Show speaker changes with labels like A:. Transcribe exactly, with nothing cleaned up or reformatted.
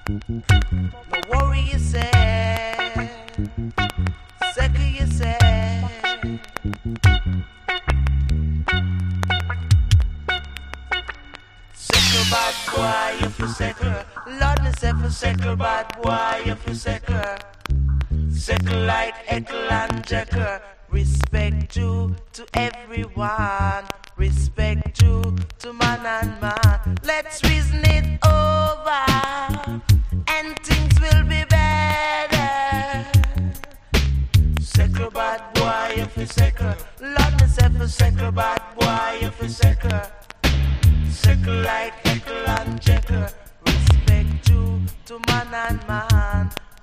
A: No worry yourself, settle yourself. Settle bad boy if you settle. Lord me say for settle bad boy if you settle. Settle like Eckle and Jekyll. Respect due to everyone. Respect due to man and man. Let's reason it over and things will be better. Settle bad boy if you settle. Lord me say for settle bad boy if you settle. Settle like Eckle and Jekyll. Respect due to man and man.